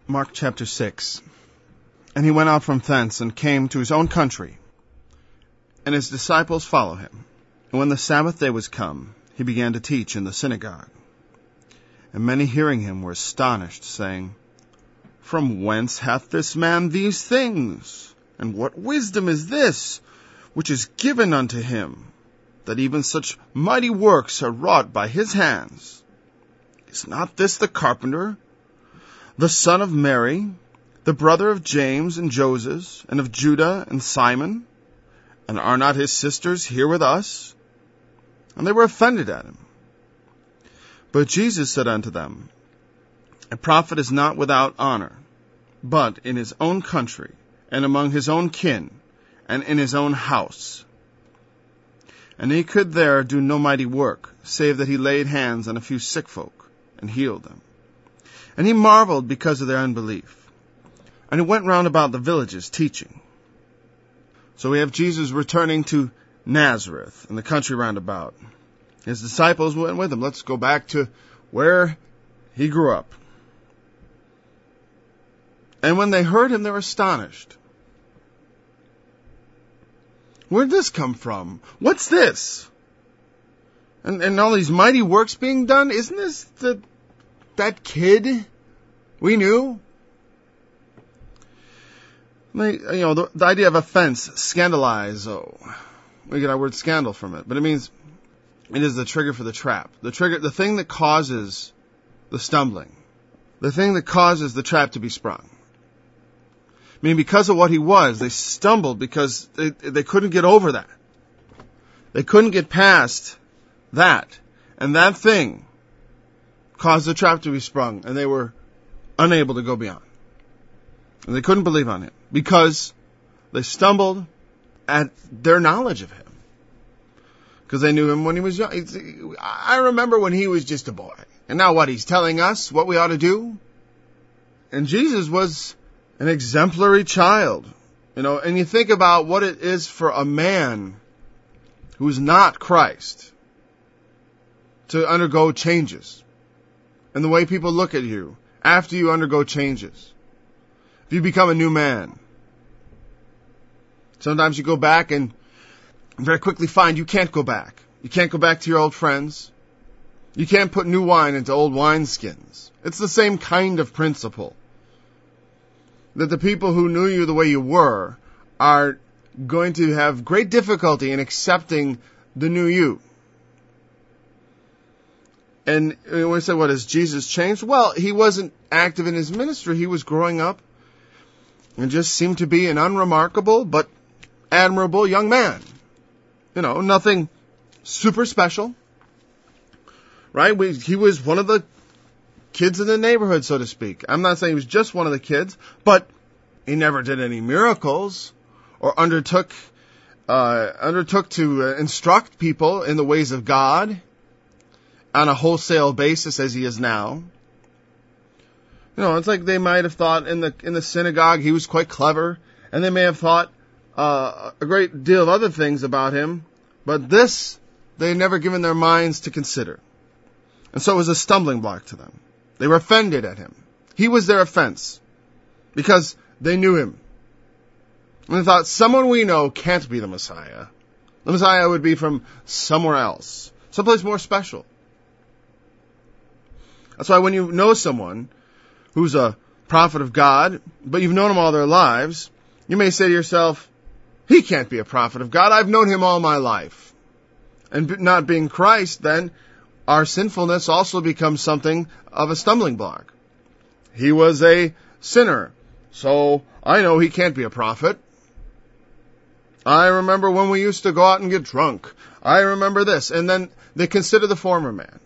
Mark chapter 6. And he went out from thence, and came to his own country, and his disciples followed him. And when the Sabbath day was come, he began to teach in the synagogue. And many hearing him were astonished, saying, From whence hath this man these things? And what wisdom is this, which is given unto him, that even such mighty works are wrought by his hands? Is not this the carpenter, the son of Mary, the brother of James and Joses, and of Judah and Simon? And are not his sisters here with us? And they were offended at him. But Jesus said unto them, A prophet is not without honor, but in his own country, and among his own kin, and in his own house. And he could there do no mighty work, save that he laid hands on a few sick folk, and healed them. And he marveled because of their unbelief. And he went round about the villages, teaching. So we have Jesus returning to Nazareth, in the country round about. His disciples went with him. Let's go back to where he grew up. And when they heard him, they were astonished. Where did this come from? What's this? And all these mighty works being done? Isn't this that kid we knew? The idea of offense, scandalize. Oh, we get our word scandal from it, but it means it is the trigger for the trap. The thing that causes the stumbling, the thing that causes the trap to be sprung. I mean, because of what he was, they stumbled because they couldn't get over that. They couldn't get past that, and that thing caused the trap to be sprung, and they were unable to go beyond. And they couldn't believe on him because they stumbled at their knowledge of him. Because they knew him when he was young. I remember when he was just a boy. And now what? He's telling us what we ought to do? And Jesus was an exemplary child. And you think about what it is for a man who's not Christ to undergo changes. And the way people look at you after you undergo changes. If you become a new man. Sometimes you go back and very quickly find you can't go back. You can't go back to your old friends. You can't put new wine into old wineskins. It's the same kind of principle. That the people who knew you the way you were are going to have great difficulty in accepting the new you. And when we say, what, has Jesus changed? Well, he wasn't active in his ministry. He was growing up and just seemed to be an unremarkable but admirable young man. Nothing super special. Right? He was one of the kids in the neighborhood, so to speak. I'm not saying he was just one of the kids, but he never did any miracles or undertook to instruct people in the ways of God on a wholesale basis as he is now. It's like they might have thought in the synagogue he was quite clever, and they may have thought a great deal of other things about him, but this they had never given their minds to consider. And so it was a stumbling block to them. They were offended at him. He was their offense because they knew him. And they thought, someone we know can't be the Messiah. The Messiah would be from somewhere else, someplace more special. That's why when you know someone who's a prophet of God, but you've known him all their lives, you may say to yourself, he can't be a prophet of God. I've known him all my life. And not being Christ, then, our sinfulness also becomes something of a stumbling block. He was a sinner, so I know he can't be a prophet. I remember when we used to go out and get drunk. I remember this. And then they consider the former man.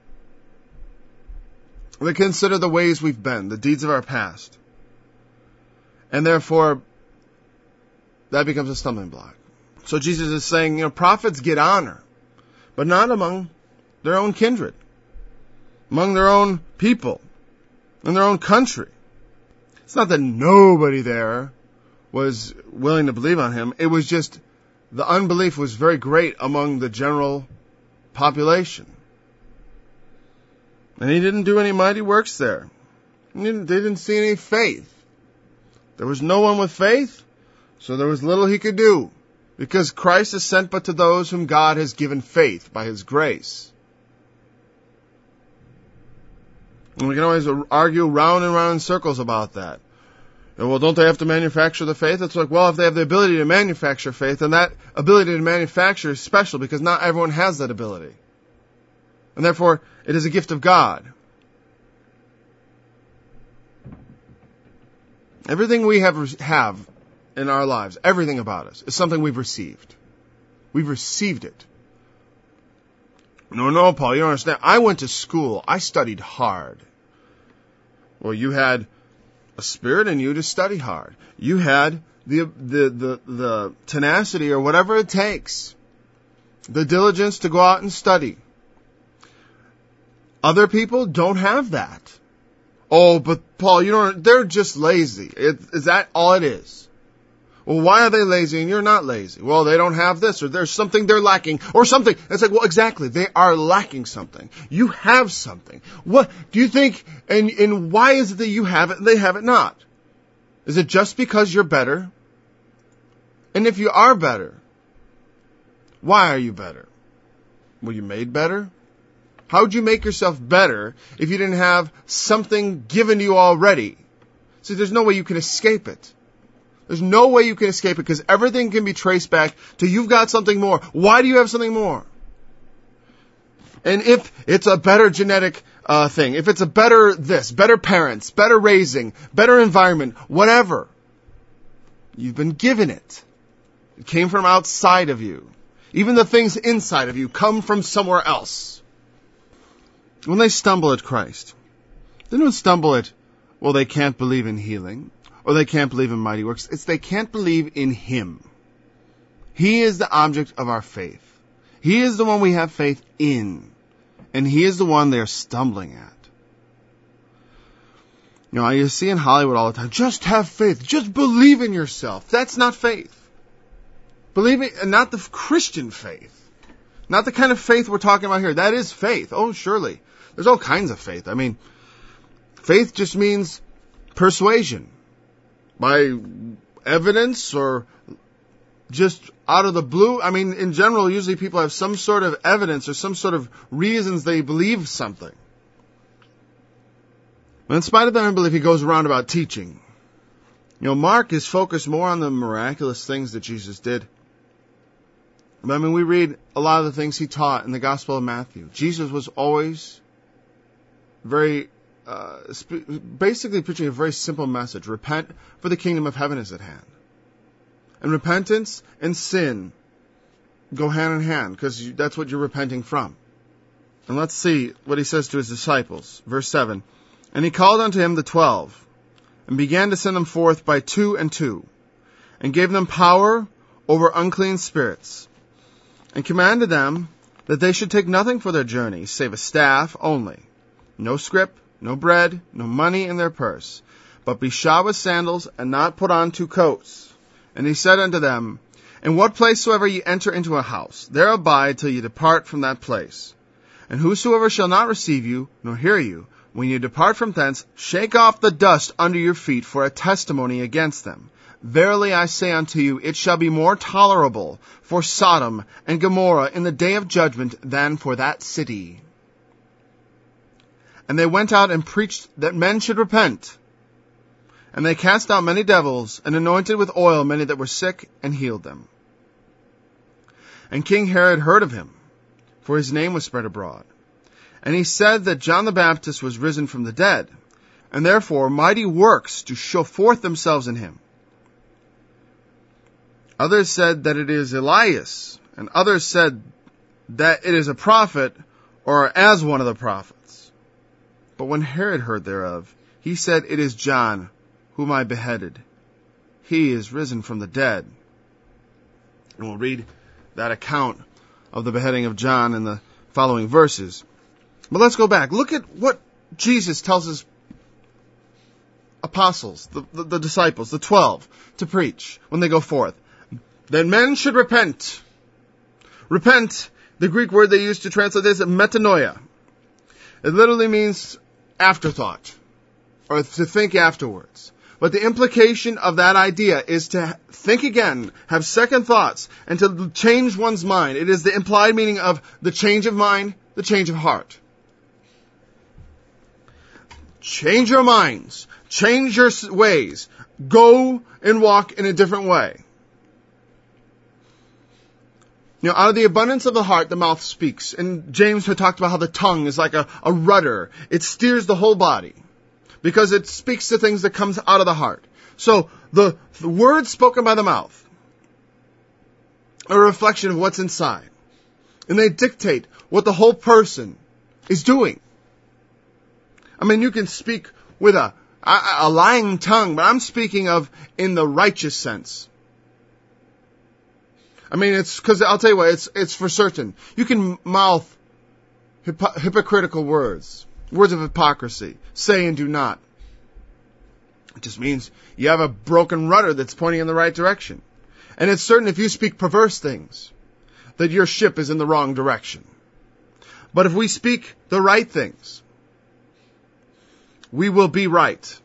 They consider the ways we've been, the deeds of our past. And therefore, that becomes a stumbling block. So Jesus is saying, prophets get honor, but not among their own kindred, among their own people, in their own country. It's not that nobody there was willing to believe on him. It was just the unbelief was very great among the general population. And he didn't do any mighty works there. They didn't see any faith. There was no one with faith, so there was little he could do, because Christ is sent but to those whom God has given faith by His grace. And we can always argue round and round in circles about that. Well, don't they have to manufacture the faith? It's like, well, if they have the ability to manufacture faith, then that ability to manufacture is special, because not everyone has that ability. And therefore, it is a gift of God. Everything we have in our lives, everything about us, is something we've received. We've received it. No, Paul, you don't understand. I went to school. I studied hard. Well, you had a spirit in you to study hard. You had the tenacity or whatever it takes, the diligence to go out and study. Other people don't have that. Oh, but Paul, they're just lazy. Is that all it is? Well, why are they lazy and you're not lazy? Well, they don't have this, or there's something they're lacking, or something. It's like, well, exactly. They are lacking something. You have something. What do you think, and why is it that you have it and they have it not? Is it just because you're better? And if you are better, why are you better? Were you made better? How would you make yourself better if you didn't have something given to you already? See, there's no way you can escape it. There's no way you can escape it, because everything can be traced back to you've got something more. Why do you have something more? And if it's a better genetic thing, if it's a better this, better parents, better raising, better environment, whatever, you've been given it. It came from outside of you. Even the things inside of you come from somewhere else. When they stumble at Christ, they don't stumble at, well, they can't believe in healing, or they can't believe in mighty works. It's they can't believe in Him. He is the object of our faith. He is the one we have faith in, and He is the one they're stumbling at. You see in Hollywood all the time, just have faith, just believe in yourself. That's not faith. Believing, and not the Christian faith. Not the kind of faith we're talking about here. That is faith. Oh, surely. There's all kinds of faith. I mean, faith just means persuasion. By evidence or just out of the blue. I mean, in general, usually people have some sort of evidence or some sort of reasons they believe something. But in spite of that unbelief, he goes around about teaching. Mark is focused more on the miraculous things that Jesus did. I mean, we read a lot of the things He taught in the Gospel of Matthew. Jesus was always very, basically preaching a very simple message. Repent, for the kingdom of heaven is at hand. And repentance and sin go hand in hand, because that's what you're repenting from. And let's see what He says to His disciples. Verse 7. And He called unto Him the 12, and began to send them forth by 2 and 2, and gave them power over unclean spirits, and commanded them that they should take nothing for their journey, save a staff only, no scrip, no bread, no money in their purse, but be shod with sandals, and not put on 2 coats. And He said unto them, In what place soever ye enter into a house, there abide till ye depart from that place. And whosoever shall not receive you, nor hear you, when ye depart from thence, shake off the dust under your feet for a testimony against them. Verily I say unto you, it shall be more tolerable for Sodom and Gomorrah in the day of judgment than for that city. And they went out and preached that men should repent. And they cast out many devils, and anointed with oil many that were sick, and healed them. And King Herod heard of him, for his name was spread abroad. And he said that John the Baptist was risen from the dead, and therefore mighty works do show forth themselves in him. Others said that it is Elias, and others said that it is a prophet, or as one of the prophets. But when Herod heard thereof, he said, It is John, whom I beheaded. He is risen from the dead. And we'll read that account of the beheading of John in the following verses. But let's go back. Look at what Jesus tells his apostles, the disciples, the 12, to preach when they go forth. That men should repent. Repent, the Greek word they use to translate this is metanoia. It literally means afterthought. or to think afterwards. But the implication of that idea is to think again, have second thoughts, and to change one's mind. It is the implied meaning of the change of mind, the change of heart. Change your minds. Change your ways. Go and walk in a different way. You know, out of the abundance of the heart, the mouth speaks. And James had talked about how the tongue is like a rudder. It steers the whole body because it speaks to things that comes out of the heart. So the words spoken by the mouth are a reflection of what's inside. And they dictate what the whole person is doing. I mean, you can speak with a lying tongue, but I'm speaking of in the righteous sense. I mean, it's because I'll tell you what, it's for certain. You can mouth hypocritical words of hypocrisy, say and do not. It just means you have a broken rudder that's pointing in the right direction. And it's certain if you speak perverse things, that your ship is in the wrong direction. But if we speak the right things, we will be right.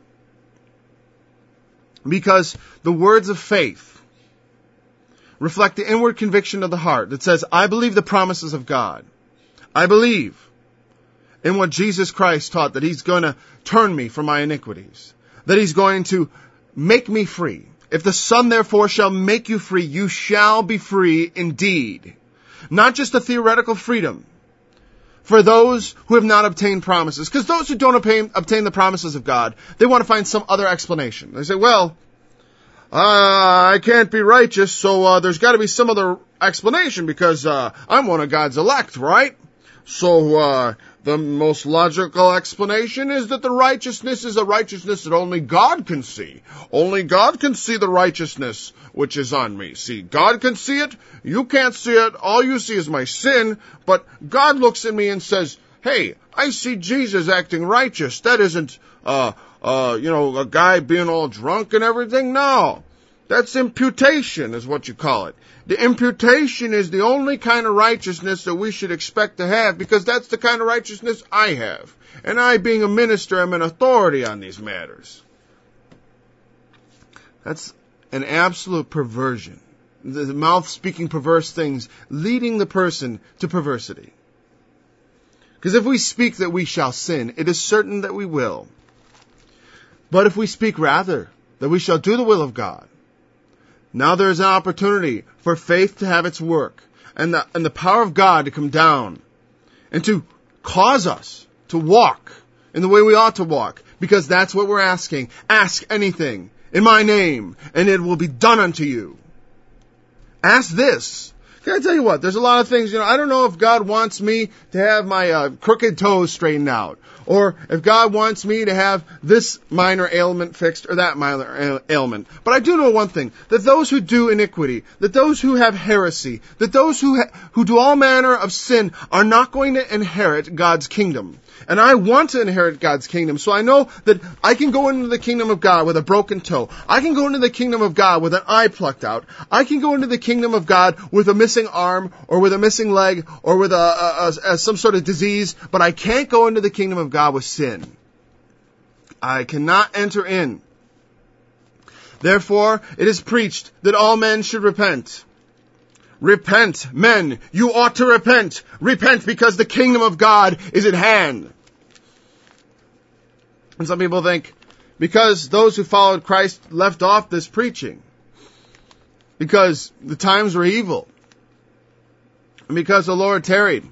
Because the words of faith reflect the inward conviction of the heart that says, I believe the promises of God. I believe in what Jesus Christ taught, that He's going to turn me from my iniquities, that He's going to make me free. If the Son therefore shall make you free, you shall be free indeed. Not just a theoretical freedom for those who have not obtained promises. Because those who don't obtain the promises of God, they want to find some other explanation. They say, well, I can't be righteous, so there's got to be some other explanation because I'm one of God's elect, right? So the most logical explanation is that the righteousness is a righteousness that only God can see. Only God can see the righteousness which is on me. See, God can see it. You can't see it. All you see is my sin. But God looks at me and says, hey, I see Jesus acting righteous. That isn't, a guy being all drunk and everything. No. That's imputation is what you call it. The imputation is the only kind of righteousness that we should expect to have because that's the kind of righteousness I have. And I, being a minister, am an authority on these matters. That's an absolute perversion. The mouth speaking perverse things, leading the person to perversity. Because if we speak that we shall sin, it is certain that we will. But if we speak rather that we shall do the will of God, now there is an opportunity for faith to have its work and the power of God to come down and to cause us to walk in the way we ought to walk, because that's what we're asking. Ask anything in my name and it will be done unto you. Ask this. Can I tell you what? There's a lot of things, I don't know if God wants me to have my crooked toes straightened out, or if God wants me to have this minor ailment fixed or that minor ailment. But I do know one thing, that those who do iniquity, that those who have heresy, that those who do all manner of sin are not going to inherit God's kingdom. And I want to inherit God's kingdom, so I know that I can go into the kingdom of God with a broken toe. I can go into the kingdom of God with an eye plucked out. I can go into the kingdom of God with a missing arm, or with a missing leg, or with some sort of disease, but I can't go into the kingdom of God with sin. I cannot enter in. Therefore, it is preached that all men should repent. Repent, men, you ought to repent. Repent because the kingdom of God is at hand. And some people think, because those who followed Christ left off this preaching, because the times were evil, and because the Lord tarried,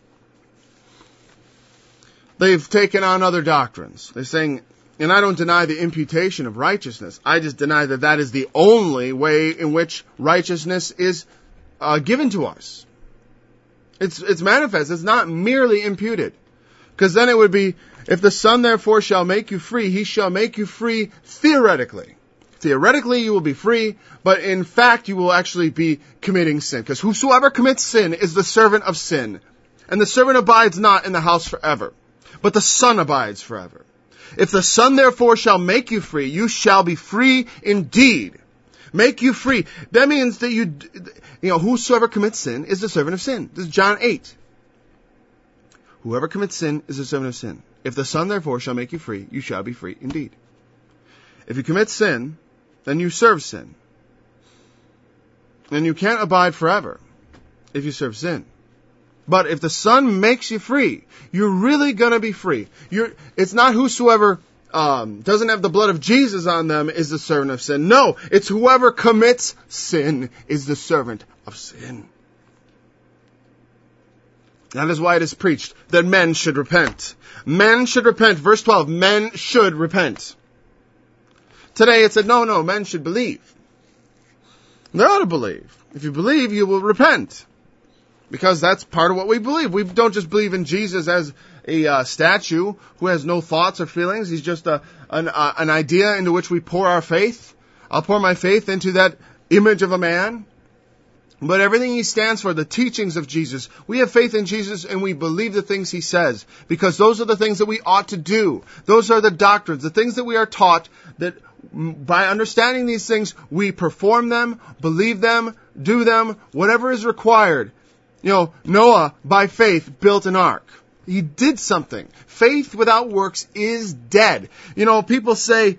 they've taken on other doctrines. They're saying, and I don't deny the imputation of righteousness. I just deny that that is the only way in which righteousness is given to us. It's manifest. It's not merely imputed. Because then it would be, if the Son therefore shall make you free, He shall make you free theoretically. Theoretically you will be free, but in fact you will actually be committing sin. Because whosoever commits sin is the servant of sin. And the servant abides not in the house forever, but the Son abides forever. If the Son therefore shall make you free, you shall be free indeed. Make you free. That means that whosoever commits sin is the servant of sin. This is John 8. Whoever commits sin is the servant of sin. If the Son therefore shall make you free, you shall be free indeed. If you commit sin, then you serve sin. And you can't abide forever if you serve sin. But if the Son makes you free, you're really going to be free. It's not whosoever doesn't have the blood of Jesus on them is the servant of sin. No, it's whoever commits sin is the servant of sin. That is why it is preached that men should repent. Men should repent. Verse 12, men should repent. Today it said, no, men should believe. They ought to believe. If you believe, you will repent. Because that's part of what we believe. We don't just believe in Jesus as a statue who has no thoughts or feelings. He's just an idea into which we pour our faith. I'll pour my faith into that image of a man. But everything he stands for, the teachings of Jesus, we have faith in Jesus and we believe the things he says. Because those are the things that we ought to do. Those are the doctrines, the things that we are taught, that by understanding these things, we perform them, believe them, do them, whatever is required. Noah, by faith, built an ark. He did something. Faith without works is dead. People say,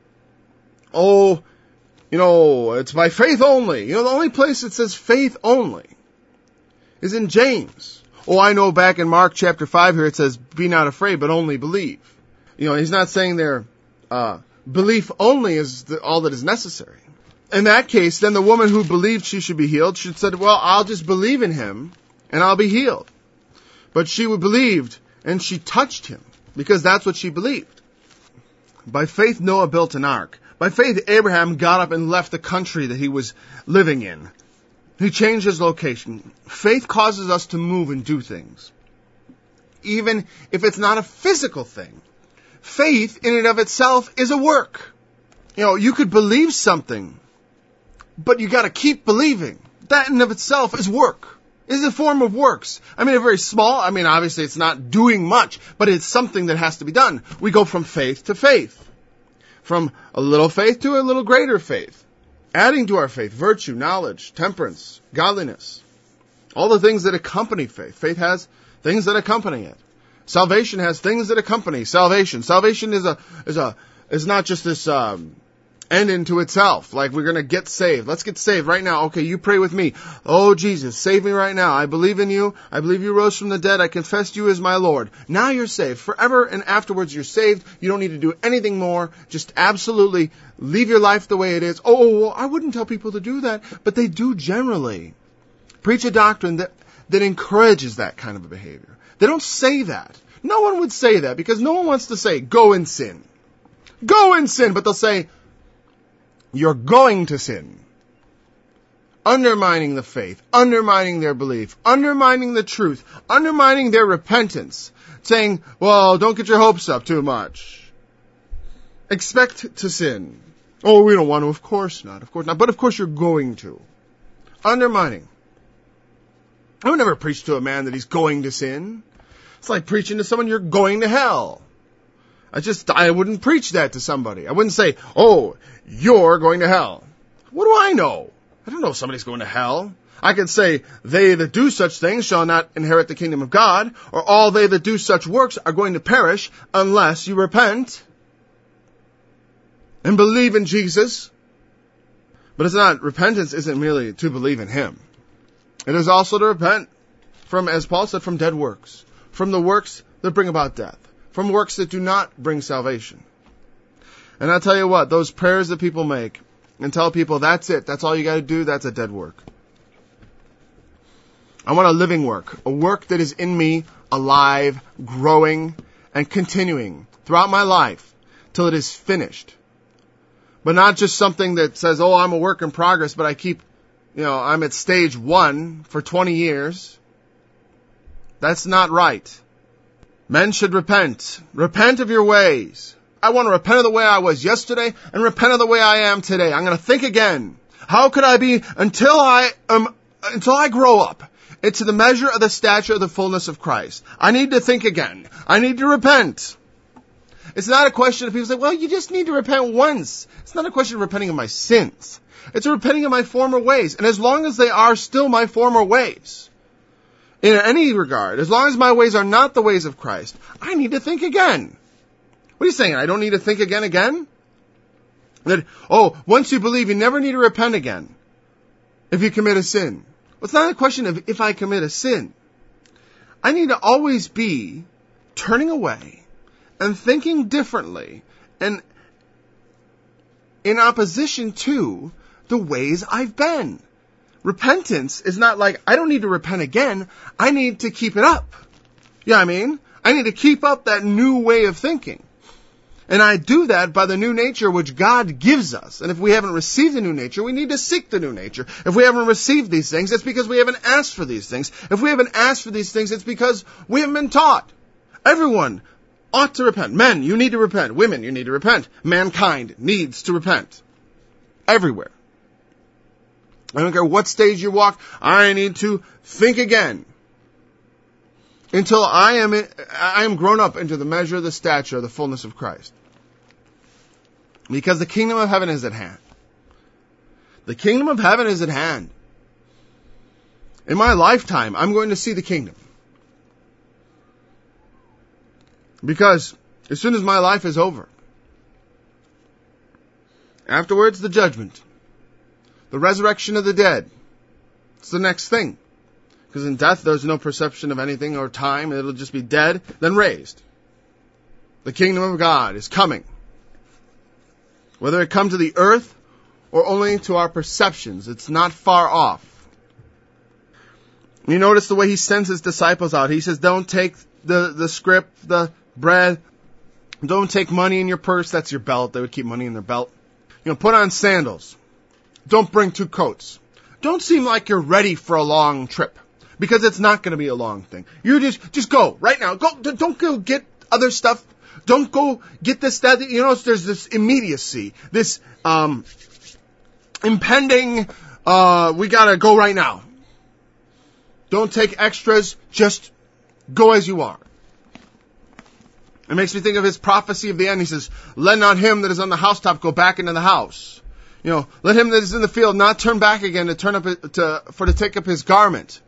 it's by faith only. The only place it says faith only is in James. I know back in Mark chapter 5 here it says, be not afraid, but only believe. He's not saying there, belief only is all that is necessary. In that case, then the woman who believed she should be healed should have said, I'll just believe in him and I'll be healed. But she believed and she touched him because that's what she believed. By faith, Noah built an ark. By faith, Abraham got up and left the country that he was living in. He changed his location. Faith causes us to move and do things. Even if it's not a physical thing. Faith in and of itself is a work. You could believe something, but you got to keep believing. That in and of itself is work. Is a form of works. A very small, obviously it's not doing much, but it's something that has to be done. We go from faith to faith. From a little faith to a little greater faith. Adding to our faith, virtue, knowledge, temperance, godliness. All the things that accompany faith. Faith has things that accompany it. Salvation has things that accompany salvation. Salvation is not just this end into itself. Like we're going to get saved. Let's get saved right now. Okay, you pray with me. Oh, Jesus, save me right now. I believe in you. I believe you rose from the dead. I confess you as my Lord. Now you're saved. Forever and afterwards you're saved. You don't need to do anything more. Just absolutely leave your life the way it is. I wouldn't tell people to do that, but they do generally. Preach a doctrine that encourages that kind of a behavior. They don't say that. No one would say that because no one wants to say, go and sin. Go and sin. But they'll say, you're going to sin. Undermining the faith, undermining their belief, undermining the truth, undermining their repentance. Saying, don't get your hopes up too much. Expect to sin. We don't want to. Of course not. Of course not. But of course you're going to. Undermining. I would never preach to a man that he's going to sin. It's like preaching to someone you're going to hell. I wouldn't preach that to somebody. I wouldn't say, you're going to hell. What do I know? I don't know if somebody's going to hell. I could say, they that do such things shall not inherit the kingdom of God, or all they that do such works are going to perish unless you repent and believe in Jesus. But repentance isn't merely to believe in him. It is also to repent from, as Paul said, from dead works. From the works that bring about death. From works that do not bring salvation. And I'll tell you what, those prayers that people make and tell people that's it, that's all you got to do, that's a dead work. I want a living work, a work that is in me, alive, growing, and continuing throughout my life till it is finished. But not just something that says, I'm a work in progress, but I keep, I'm at stage 1 for 20 years. That's not right. Men should repent. Repent of your ways. I want to repent of the way I was yesterday and repent of the way I am today. I'm going to think again. How could I be until I grow up into the measure of the stature of the fullness of Christ? I need to think again. I need to repent. It's not a question of people say, you just need to repent once. It's not a question of repenting of my sins. It's a repenting of my former ways. And as long as they are still my former ways, in any regard, as long as my ways are not the ways of Christ, I need to think again. What are you saying? I don't need to think again? That, once you believe, you never need to repent again if you commit a sin. Well, it's not a question of if I commit a sin. I need to always be turning away and thinking differently and in opposition to the ways I've been. Repentance is not like, I don't need to repent again. I need to keep it up. You know what I mean? I need to keep up that new way of thinking. And I do that by the new nature which God gives us. And if we haven't received the new nature, we need to seek the new nature. If we haven't received these things, it's because we haven't asked for these things. If we haven't asked for these things, it's because we haven't been taught. Everyone ought to repent. Men, you need to repent. Women, you need to repent. Mankind needs to repent. Everywhere. I don't care what stage you walk, I need to think again. Until I am grown up into the measure of the stature of the fullness of Christ. Because the kingdom of heaven is at hand. The kingdom of heaven is at hand. In my lifetime, I'm going to see the kingdom. Because as soon as my life is over, afterwards the judgment, the resurrection of the dead, it's the next thing. Because in death there's no perception of anything or time, it'll just be dead, then raised. The kingdom of God is coming. Whether it come to the earth or only to our perceptions, it's not far off. You notice the way he sends his disciples out. He says, don't take the scrip, the bread. Don't take money in your purse. That's your belt. They would keep money in their belt. Put on sandals. Don't bring 2 coats. Don't seem like you're ready for a long trip. Because it's not going to be a long thing. You just go right now. Go. Don't go get other stuff. Don't go get this, that. There's this immediacy. This, impending, we gotta go right now. Don't take extras. Just go as you are. It makes me think of his prophecy of the end. He says, let not him that is on the housetop go back into the house. Let him that is in the field not turn back again to take up his garment.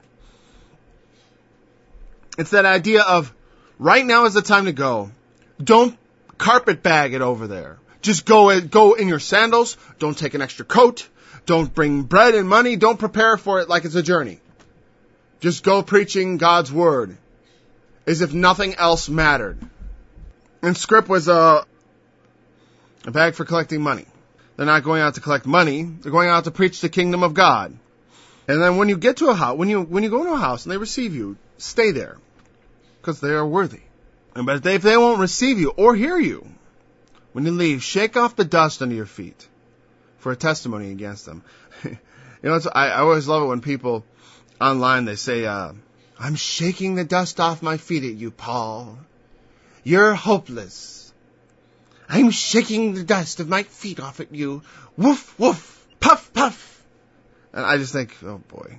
It's that idea of right now is the time to go. Don't carpet bag it over there. Just go in your sandals. Don't take an extra coat. Don't bring bread and money. Don't prepare for it like it's a journey. Just go preaching God's word as if nothing else mattered. And scrip was a bag for collecting money. They're not going out to collect money. They're going out to preach the kingdom of God. And then when you get to a house, when you go to a house and they receive you, stay there. Because they are worthy. But if they won't receive you or hear you, when you leave, shake off the dust under your feet for a testimony against them. I always love it when people online, they say, I'm shaking the dust off my feet at you, Paul. You're hopeless. I'm shaking the dust of my feet off at you. Woof, woof, puff, puff. And I just think, oh boy.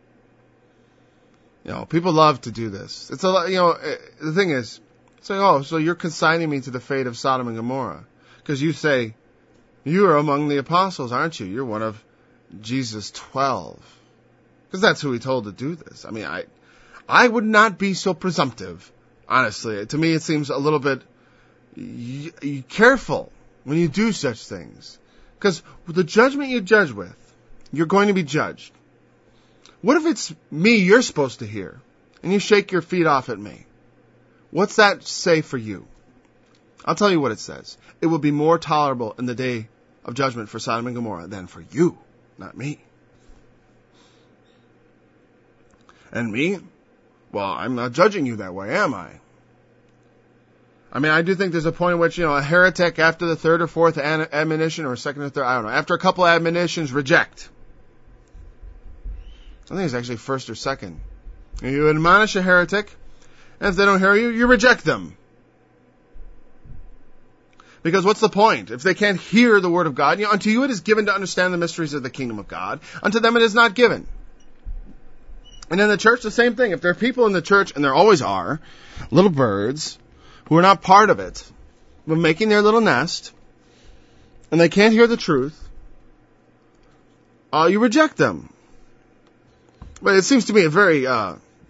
People love to do this. It's the thing is, say, so you're consigning me to the fate of Sodom and Gomorrah. Because you say, you are among the apostles, aren't you? You're one of Jesus' 12. Because that's who he told to do this. I mean, I would not be so presumptive, honestly. To me, it seems a little bit careful when you do such things. Because the judgment you judge with, you're going to be judged. What if it's me you're supposed to hear, and you shake your feet off at me? What's that say for you? I'll tell you what it says. It will be more tolerable in the day of judgment for Sodom and Gomorrah than for you, not me. And me? Well, I'm not judging you that way, am I? I mean, I do think there's a point at which, a heretic after the 3rd or 4th admonition, or 2nd or 3rd, I don't know, after a couple of admonitions, reject. I think it's actually 1st or 2nd. You admonish a heretic, and if they don't hear you, you reject them. Because what's the point? If they can't hear the word of God, unto you it is given to understand the mysteries of the kingdom of God. Unto them it is not given. And in the church, the same thing. If there are people in the church, and there always are, little birds, who are not part of it, but making their little nest, and they can't hear the truth, you reject them. But it seems to me a very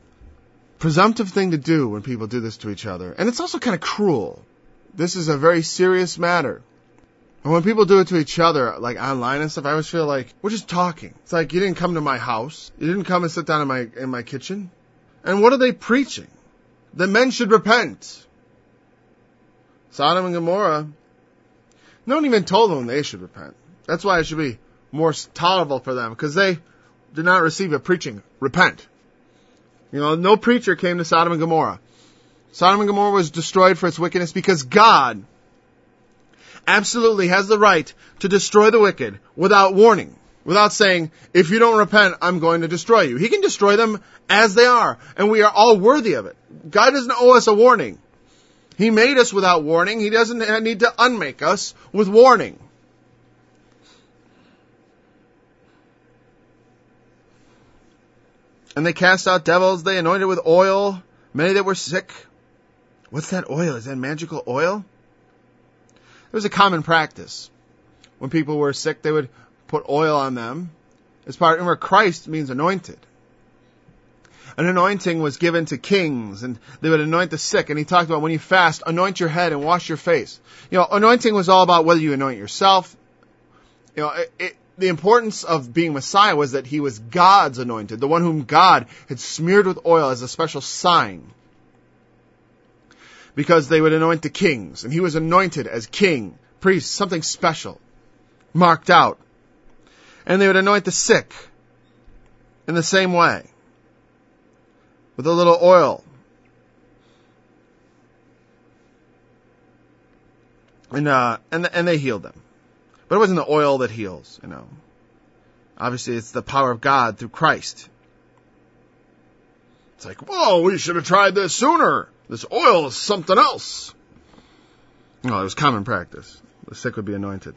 presumptive thing to do when people do this to each other. And it's also kind of cruel. This is a very serious matter. And when people do it to each other, like online and stuff, I always feel like we're just talking. It's like you didn't come to my house. You didn't come and sit down in my kitchen. And what are they preaching? That men should repent. Sodom and Gomorrah, no one even told them they should repent. That's why it should be more tolerable for them, because they did not receive a preaching, repent. No preacher came to Sodom and Gomorrah. Sodom and Gomorrah was destroyed for its wickedness because God absolutely has the right to destroy the wicked without warning, without saying, if you don't repent, I'm going to destroy you. He can destroy them as they are, and we are all worthy of it. God doesn't owe us a warning. He made us without warning. He doesn't need to unmake us with warning. And they cast out devils. They anointed with oil many that were sick. What's that oil? Is that magical oil? It was a common practice. When people were sick, they would put oil on them. Remember, Christ means anointed. An anointing was given to kings, and they would anoint the sick. And he talked about when you fast, anoint your head and wash your face. Anointing was all about whether you anoint yourself. The importance of being Messiah was that he was God's anointed, the one whom God had smeared with oil as a special sign. Because they would anoint the kings, and he was anointed as king, priest, something special, marked out. And they would anoint the sick in the same way, with a little oil. And they healed them. But it wasn't the oil that heals, Obviously, it's the power of God through Christ. It's like, whoa, we should have tried this sooner. This oil is something else. No, it was common practice. The sick would be anointed.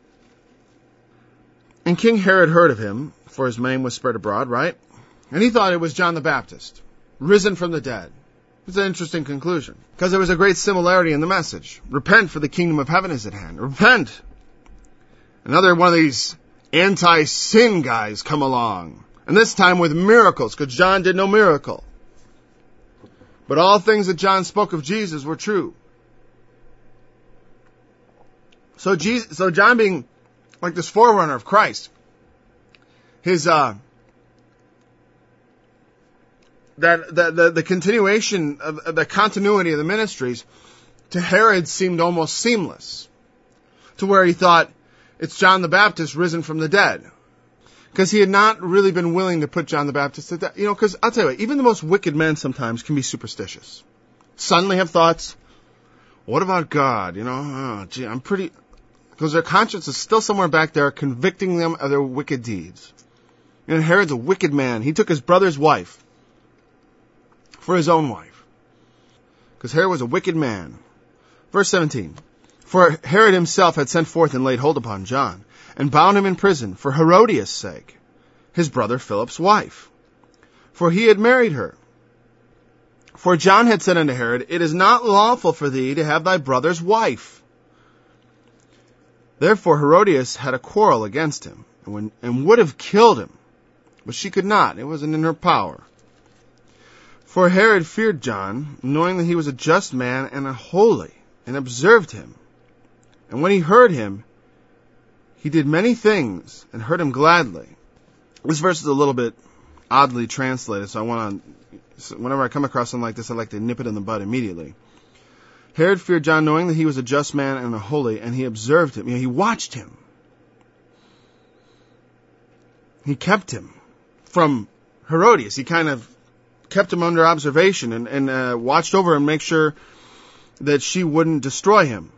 And King Herod heard of him, for his name was spread abroad, right? And he thought it was John the Baptist, risen from the dead. It's an interesting conclusion, because there was a great similarity in the message. Repent, for the kingdom of heaven is at hand. Repent. Another one of these anti-sin guys come along. And this time with miracles, because John did no miracle. But all things that John spoke of Jesus were true. So John, being like this forerunner of Christ, his the continuation of the continuity of the ministries to Herod seemed almost seamless, to where he thought it's John the Baptist risen from the dead. Because he had not really been willing to put John the Baptist to death. Because I'll tell you what, even the most wicked men sometimes can be superstitious. Suddenly have thoughts, what about God? Because their conscience is still somewhere back there convicting them of their wicked deeds. Herod's a wicked man. He took his brother's wife for his own wife. Because Herod was a wicked man. Verse 17. For Herod himself had sent forth and laid hold upon John, and bound him in prison for Herodias' sake, his brother Philip's wife. For he had married her. For John had said unto Herod, it is not lawful for thee to have thy brother's wife. Therefore Herodias had a quarrel against him, and would have killed him. But she could not. It wasn't in her power. For Herod feared John, knowing that he was a just man and a holy, and observed him. And when he heard him, he did many things, and heard him gladly. This verse is a little bit oddly translated, so whenever I come across something like this, I like to nip it in the bud immediately. Herod feared John, knowing that he was a just man and a holy, and he observed him. He watched him. He kept him from Herodias. He kind of kept him under observation and watched over him, make sure that she wouldn't destroy him.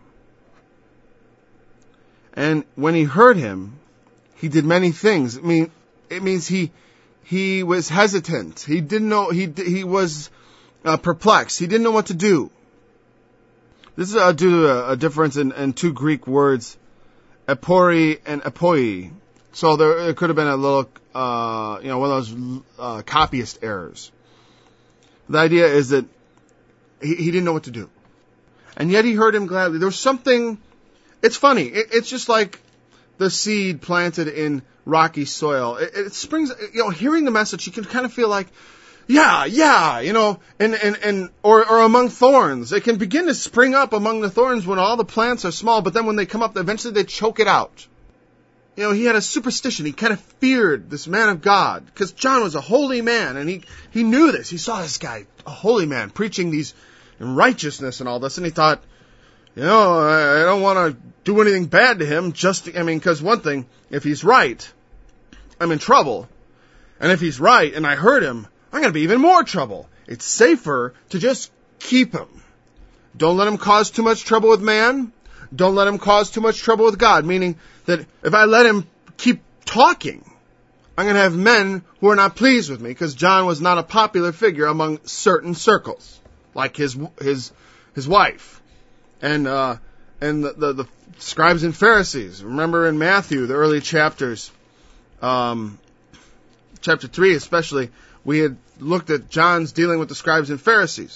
And when he heard him, he did many things. It means he was hesitant. He didn't know. He was perplexed. He didn't know what to do. This is due to a difference in two Greek words, epori and epoi. So there could have been a little, one of those copyist errors. The idea is that he didn't know what to do, and yet he heard him gladly. There was something. It's funny. It's just like the seed planted in rocky soil. It springs, hearing the message, you can kind of feel like yeah, or among thorns. It can begin to spring up among the thorns when all the plants are small, but then when they come up, eventually they choke it out. He had a superstition. He kind of feared this man of God, because John was a holy man, and he knew this. He saw this guy, a holy man, preaching these in righteousness and all this, and he thought, I don't want to do anything bad to him, because one thing, if he's right, I'm in trouble. And if he's right, and I hurt him, I'm going to be even more trouble. It's safer to just keep him. Don't let him cause too much trouble with man. Don't let him cause too much trouble with God. Meaning that if I let him keep talking, I'm going to have men who are not pleased with me, because John was not a popular figure among certain circles, like his wife, and the scribes and Pharisees. Remember in Matthew, the early chapters, chapter 3 especially, we had looked at John's dealing with the scribes and Pharisees.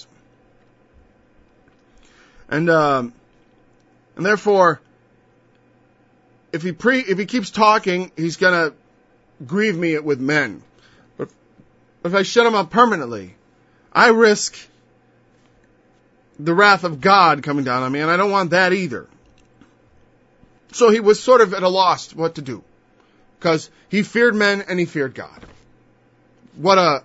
And therefore, if he keeps talking, he's going to grieve me with men. But if I shut him up permanently, I risk the wrath of God coming down on me, and I don't want that either. So he was sort of at a loss what to do, because he feared men and he feared God. What a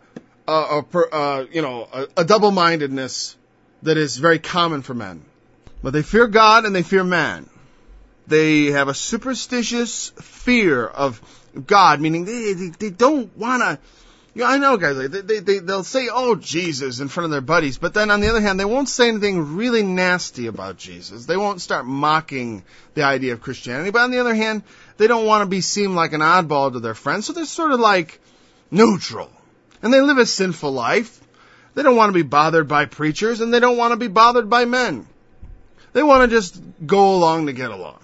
double-mindedness that is very common for men. But they fear God and they fear man. They have a superstitious fear of God, meaning they don't want to. I know guys, they'll say, "Oh, Jesus," in front of their buddies, but then on the other hand, they won't say anything really nasty about Jesus. They won't start mocking the idea of Christianity. But on the other hand, they don't want to be seen like an oddball to their friends, so they're sort of like neutral. And they live a sinful life. They don't want to be bothered by preachers, and they don't want to be bothered by men. They want to just go along to get along.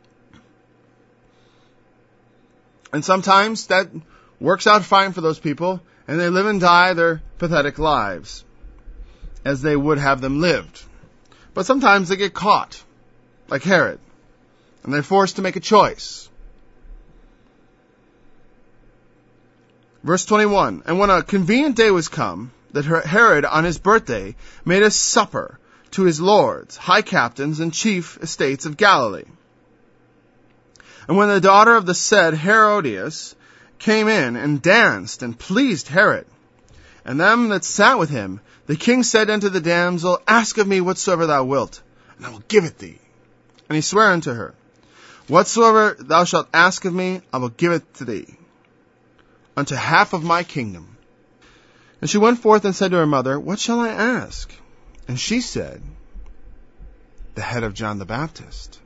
And sometimes that works out fine for those people, and they live and die their pathetic lives as they would have them lived. But sometimes they get caught, like Herod, and they're forced to make a choice. Verse 21, and when a convenient day was come, that Herod on his birthday made a supper to his lords, high captains, and chief estates of Galilee. And when the daughter of the said Herodias came in and danced and pleased Herod, and them that sat with him, the king said unto the damsel, Ask of me whatsoever thou wilt, and I will give it thee. And he sware unto her, Whatsoever thou shalt ask of me, I will give it to thee, unto half of my kingdom. And she went forth and said to her mother, What shall I ask? And she said, The head of John the Baptist.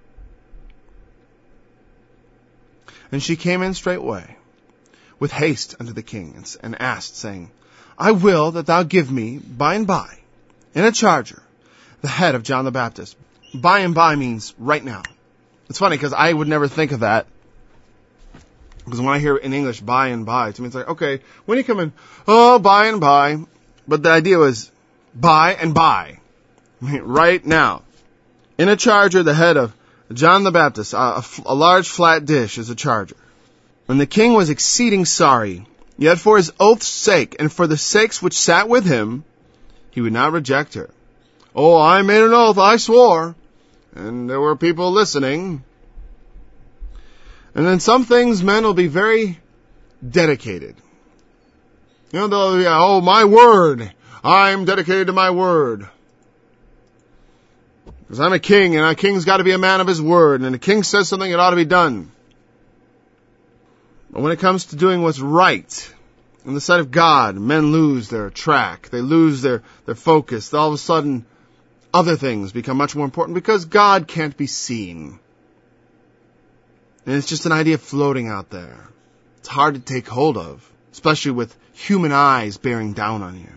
And she came in straightway, with haste unto the king, and asked, saying, I will that thou give me by and by, in a charger, the head of John the Baptist. By and by means right now. It's funny, because I would never think of that. Because when I hear in English, by and by, to me it's like, okay, when you come in, oh, by and by. But the idea was, by and by. Right now. In a charger, the head of John the Baptist, a large flat dish is a charger. When the king was exceeding sorry, yet for his oath's sake, and for the sakes which sat with him, he would not reject her. Oh, I made an oath, I swore. And there were people listening. And in some things, men will be very dedicated. They'll be, oh, my word. I'm dedicated to my word. Because I'm a king, and a king's got to be a man of his word. And if the king says something, it ought to be done. But when it comes to doing what's right, in the sight of God, men lose their track. They lose their focus. All of a sudden, other things become much more important because God can't be seen. And it's just an idea floating out there. It's hard to take hold of, especially with human eyes bearing down on you.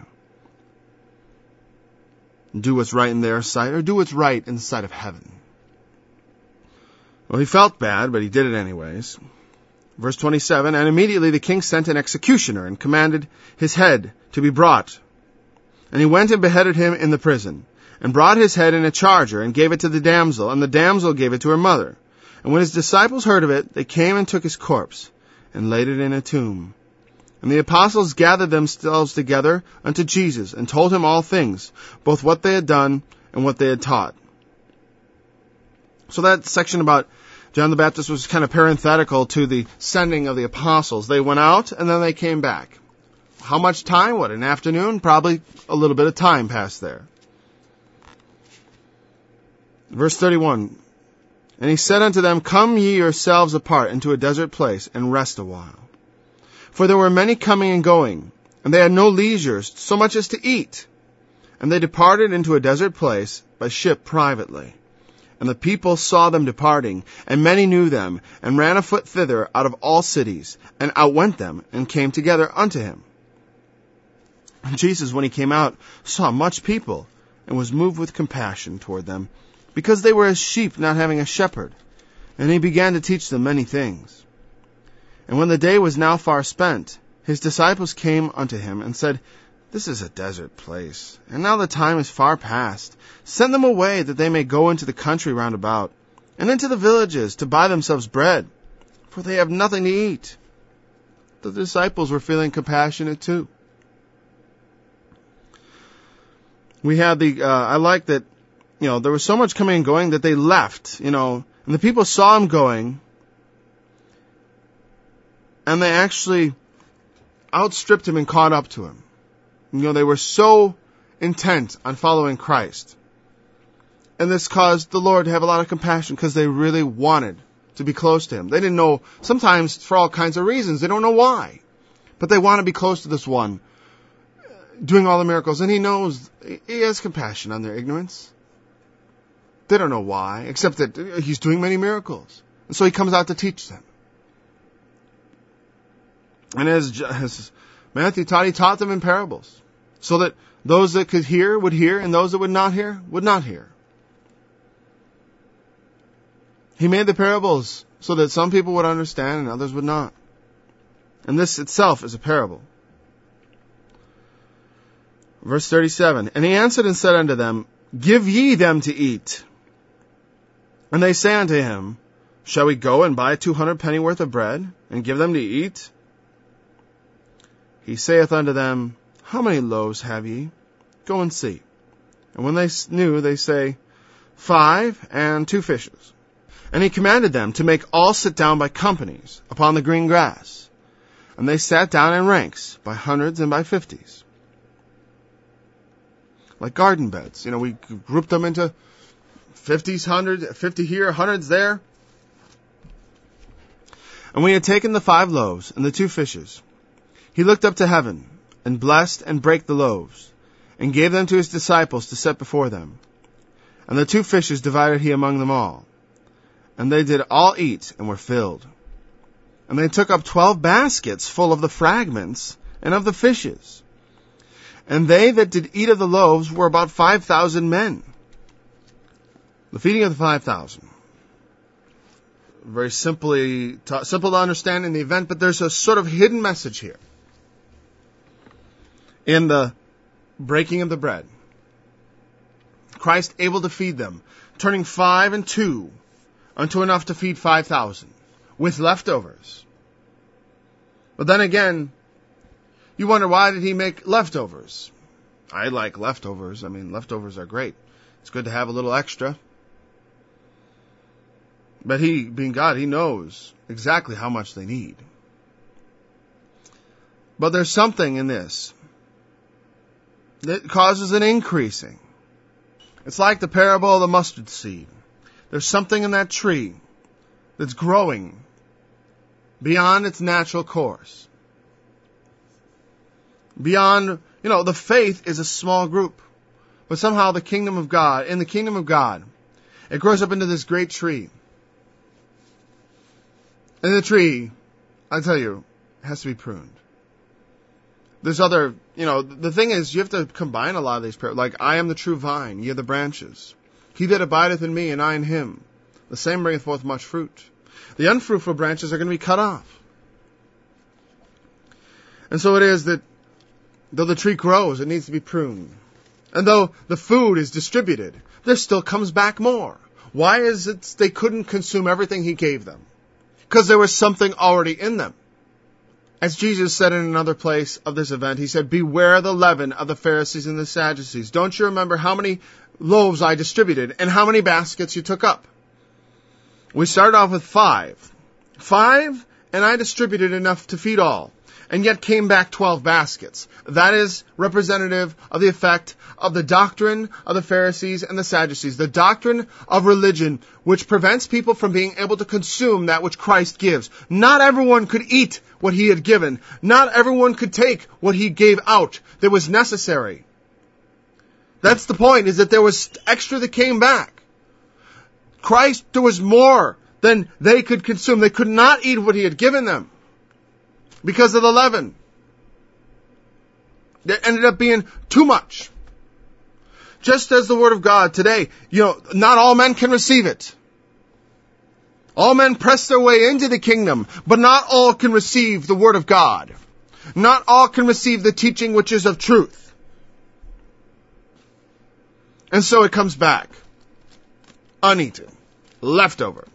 Do what's right in their sight, or do what's right in the sight of heaven. Well, he felt bad, but he did it anyways. Verse 27, and immediately the king sent an executioner and commanded his head to be brought. And he went and beheaded him in the prison, and brought his head in a charger, and gave it to the damsel, and the damsel gave it to her mother. And when his disciples heard of it, they came and took his corpse, and laid it in a tomb, And the apostles gathered themselves together unto Jesus, and told him all things, both what they had done and what they had taught. So that section about John the Baptist was kind of parenthetical to the sending of the apostles. They went out, and then they came back. How much time? What, an afternoon? Probably a little bit of time passed there. Verse 31. And he said unto them, Come ye yourselves apart into a desert place, and rest a while. For there were many coming and going, and they had no leisure, so much as to eat. And they departed into a desert place by ship privately. And the people saw them departing, and many knew them, and ran afoot thither out of all cities, and outwent them, and came together unto him. And Jesus, when he came out, saw much people, and was moved with compassion toward them, because they were as sheep not having a shepherd. And he began to teach them many things. And when the day was now far spent, his disciples came unto him, and said, This is a desert place, and now the time is far past. Send them away, that they may go into the country round about, and into the villages, to buy themselves bread, for they have nothing to eat. The disciples were feeling compassionate too. We had I like that, there was so much coming and going that they left, and the people saw him going, and they actually outstripped him and caught up to him. They were so intent on following Christ. And this caused the Lord to have a lot of compassion because they really wanted to be close to him. They didn't know, sometimes for all kinds of reasons, they don't know why. But they want to be close to this one, doing all the miracles. And he knows, he has compassion on their ignorance. They don't know why, except that he's doing many miracles. And so he comes out to teach them. And as Matthew taught, he taught them in parables, so that those that could hear would hear, and those that would not hear. He made the parables so that some people would understand and others would not. And this itself is a parable. Verse 37, And he answered and said unto them, Give ye them to eat. And they say unto him, Shall we go and buy 200 pennyworth of bread, and give them to eat? He saith unto them, How many loaves have ye? Go and see. And when they knew, they say, 5 and 2 fishes. And he commanded them to make all sit down by companies upon the green grass. And they sat down in ranks, by hundreds and by 50s. Like garden beds. We grouped them into 50s, 100, 50 here, hundreds there. And when he had taken the 5 loaves and the 2 fishes, he looked up to heaven, and blessed and brake the loaves, and gave them to his disciples to set before them. And the 2 fishes divided he among them all. And they did all eat, and were filled. And they took up 12 baskets full of the fragments and of the fishes. And they that did eat of the loaves were about 5,000 men. The feeding of the 5,000. Very simple to understand in the event, but there's a sort of hidden message here. In the breaking of the bread, Christ able to feed them, turning 5 and 2 unto enough to feed 5,000 with leftovers. But then again, you wonder, why did he make leftovers? I like leftovers. Leftovers are great. It's good to have a little extra. But he, being God, he knows exactly how much they need. But there's something in this that causes an increasing. It's like the parable of the mustard seed. There's something in that tree that's growing beyond its natural course. Beyond, the faith is a small group. But somehow in the kingdom of God, it grows up into this great tree. And the tree, I tell you, has to be pruned. There's other, the thing is, you have to combine a lot of these parables. Like, I am the true vine, ye are the branches. He that abideth in me, and I in him, the same bringeth forth much fruit. The unfruitful branches are going to be cut off. And so it is that, though the tree grows, it needs to be pruned. And though the food is distributed, there still comes back more. Why is it they couldn't consume everything he gave them? Because there was something already in them. As Jesus said in another place of this event, he said, beware the leaven of the Pharisees and the Sadducees. Don't you remember how many loaves I distributed and how many baskets you took up? We started off with 5. 5, and I distributed enough to feed all, and yet came back 12 baskets. That is representative of the effect of the doctrine of the Pharisees and the Sadducees, the doctrine of religion, which prevents people from being able to consume that which Christ gives. Not everyone could eat what he had given. Not everyone could take what he gave out that was necessary. That's the point, is that there was extra that came back. Christ, there was more than they could consume. They could not eat what he had given them because of the leaven. It ended up being too much. Just as the Word of God today, not all men can receive it. All men press their way into the kingdom, but not all can receive the Word of God. Not all can receive the teaching which is of truth. And so it comes back. Uneaten. Leftover.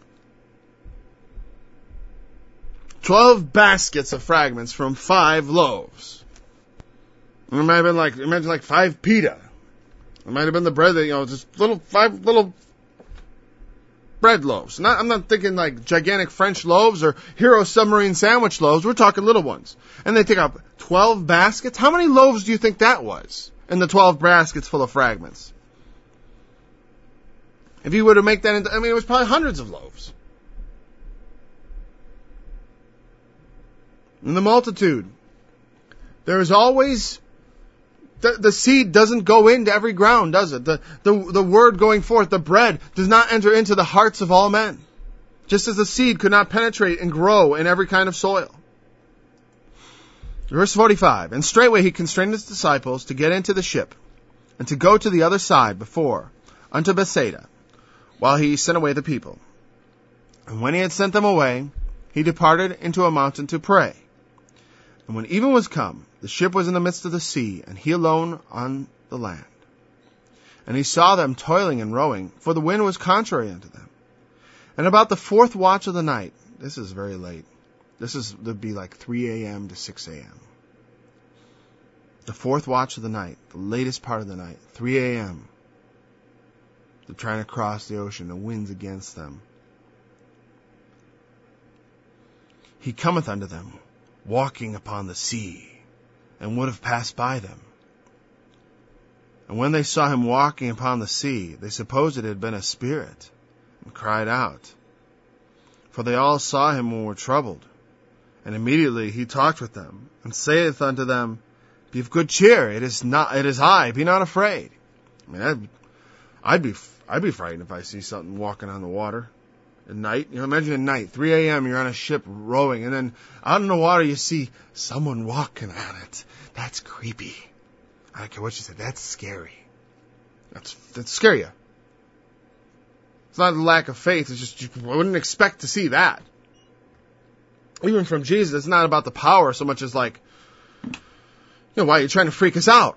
12 baskets of fragments from 5 loaves. And it might have been imagine like 5 pita. It might have been the bread that, just 5 little bread loaves. I'm not thinking like gigantic French loaves or Hero submarine sandwich loaves. We're talking little ones. And they take up 12 baskets. How many loaves do you think that was in the 12 baskets full of fragments? If you were to make that into, it was probably hundreds of loaves. In the multitude, there is always, the seed doesn't go into every ground, does it? The word going forth, the bread, does not enter into the hearts of all men. Just as the seed could not penetrate and grow in every kind of soil. Verse 45, and straightway he constrained his disciples to get into the ship, and to go to the other side before, unto Bethsaida, while he sent away the people. And when he had sent them away, he departed into a mountain to pray. And when even was come, the ship was in the midst of the sea, and he alone on the land. And he saw them toiling and rowing, for the wind was contrary unto them. And about the 4th watch of the night, this is very late. Would be like 3 a.m. to 6 a.m. The 4th watch of the night, the latest part of the night, 3 a.m. They're trying to cross the ocean, the wind's against them. He cometh unto them, walking upon the sea, and would have passed by them. And when they saw him walking upon the sea, they supposed it had been a spirit, and cried out. For they all saw him and were troubled. And immediately he talked with them, and saith unto them, Be of good cheer, it is I, be not afraid. I'd be frightened if I see something walking on the water. At night, imagine at night, 3 a.m., you're on a ship rowing, and then out in the water you see someone walking on it. That's creepy. I don't care what you said, that's scary. That's scare you. It's not a lack of faith, it's just you wouldn't expect to see that. Even from Jesus, it's not about the power so much as why are you trying to freak us out?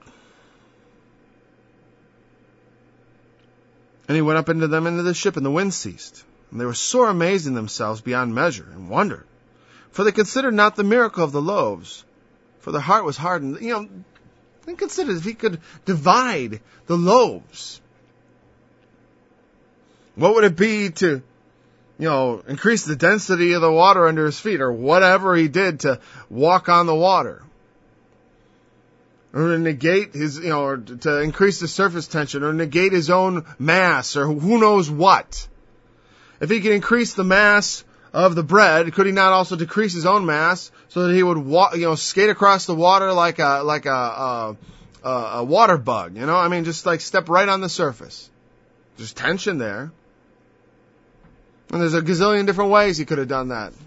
And he went up into the ship, and the wind ceased. And they were sore amazed in themselves beyond measure, and wondered. For they considered not the miracle of the loaves, for their heart was hardened. They considered if he could divide the loaves, what would it be to, increase the density of the water under his feet, or whatever he did to walk on the water? Or to negate his, or to increase the surface tension, or negate his own mass, or who knows what. If he could increase the mass of the bread, could he not also decrease his own mass so that he would skate across the water like a water bug? Just like step right on the surface. There's tension there. And there's a gazillion different ways he could have done that.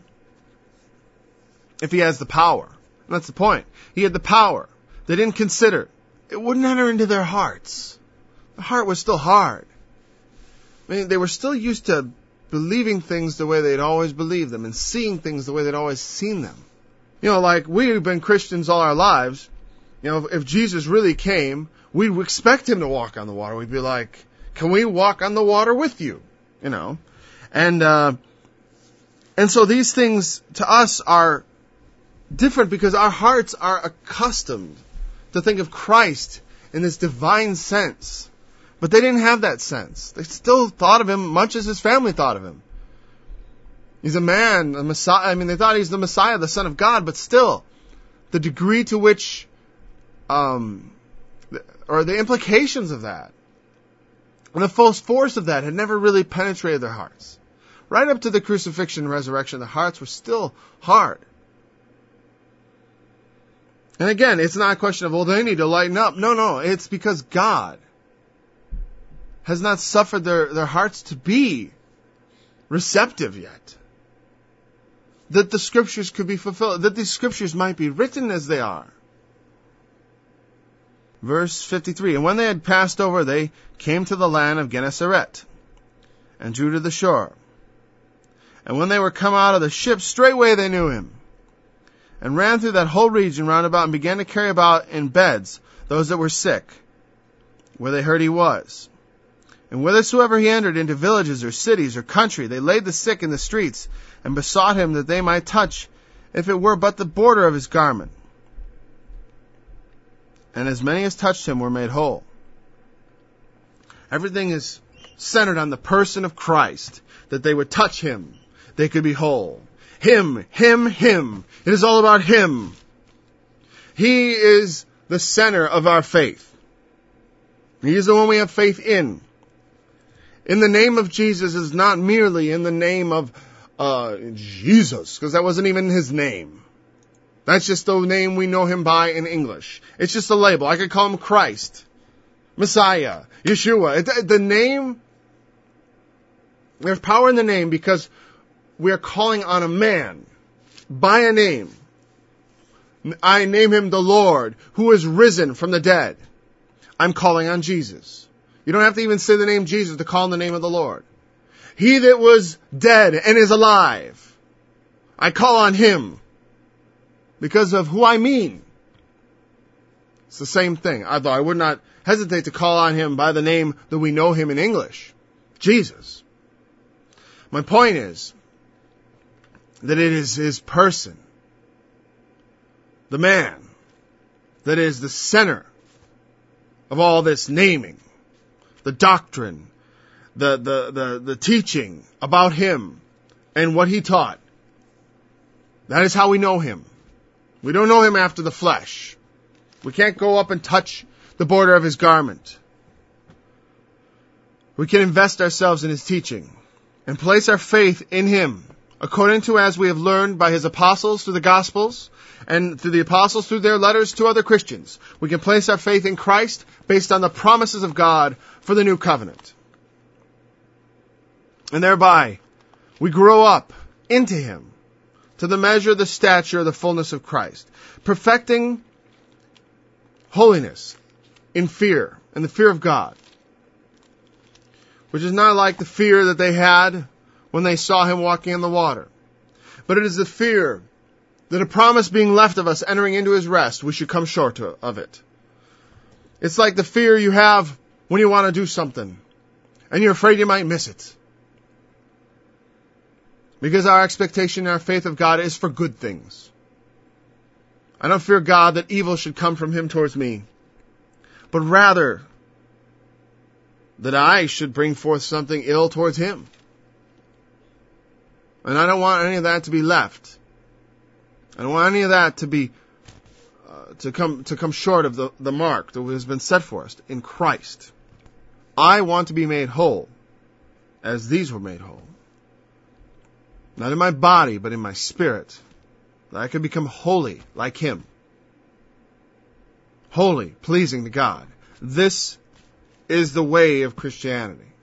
If he has the power. And that's the point. He had the power. They didn't consider. It wouldn't enter into their hearts. The heart was still hard. They were still used to believing things the way they'd always believed them and seeing things the way they'd always seen them. We've been Christians all our lives. If Jesus really came, we'd expect him to walk on the water. We'd be like, can we walk on the water with you? And so these things to us are different because our hearts are accustomed to think of Christ in this divine sense. But they didn't have that sense. They still thought of him much as his family thought of him. He's a man, a Messiah. I mean, they thought he's the Messiah, the Son of God, but still, the degree to which, or the implications of that, and the full force of that had never really penetrated their hearts. Right up to the crucifixion and resurrection, their hearts were still hard. And again, it's not a question of, well, they need to lighten up. No, it's because God has not suffered their hearts to be receptive yet. That the Scriptures could be fulfilled, that these Scriptures might be written as they are. Verse 53, and when they had passed over, they came to the land of Gennesaret, and drew to the shore. And when they were come out of the ship, straightway they knew him, and ran through that whole region round about, and began to carry about in beds those that were sick, where they heard he was. And whithersoever he entered, into villages or cities or country, they laid the sick in the streets, and besought him that they might touch, if it were but the border of his garment. And as many as touched him were made whole. Everything is centered on the person of Christ, that they would touch him, they could be whole. Him. It is all about him. He is the center of our faith. He is the one we have faith in. In the name of Jesus is not merely in the name of Jesus, because that wasn't even his name. That's just the name we know him by in English. It's just a label. I could call him Christ, Messiah, Yeshua. The name, there's power in the name because we are calling on a man by a name. I name him the Lord, who is risen from the dead. I'm calling on Jesus. You don't have to even say the name Jesus to call on the name of the Lord. He that was dead and is alive. I call on him because of who I mean. It's the same thing. Although I would not hesitate to call on him by the name that we know him in English. Jesus. My point is that it is his person, the man, that is the center of all this naming, the doctrine, the teaching about him and what he taught. That is how we know him. We don't know him after the flesh. We can't go up and touch the border of his garment. We can invest ourselves in his teaching and place our faith in him, according to as we have learned by his apostles through the Gospels, and through the apostles through their letters to other Christians. We can place our faith in Christ based on the promises of God for the new covenant. And thereby, we grow up into him, to the measure, the stature, the fullness of Christ, perfecting holiness in fear, and the fear of God, which is not like the fear that they had when they saw him walking in the water, but it is the fear that a promise being left of us entering into his rest, we should come short of it. It's like the fear you have when you want to do something, and you're afraid you might miss it. Because our expectation and our faith of God is for good things. I don't fear God that evil should come from him towards me, but rather that I should bring forth something ill towards him. And I don't want any of that to be left. I don't want any of that to be to come short of the mark that has been set for us in Christ. I want to be made whole, as these were made whole. Not in my body, but in my spirit, that I could become holy like him. Holy, pleasing to God. This is the way of Christianity.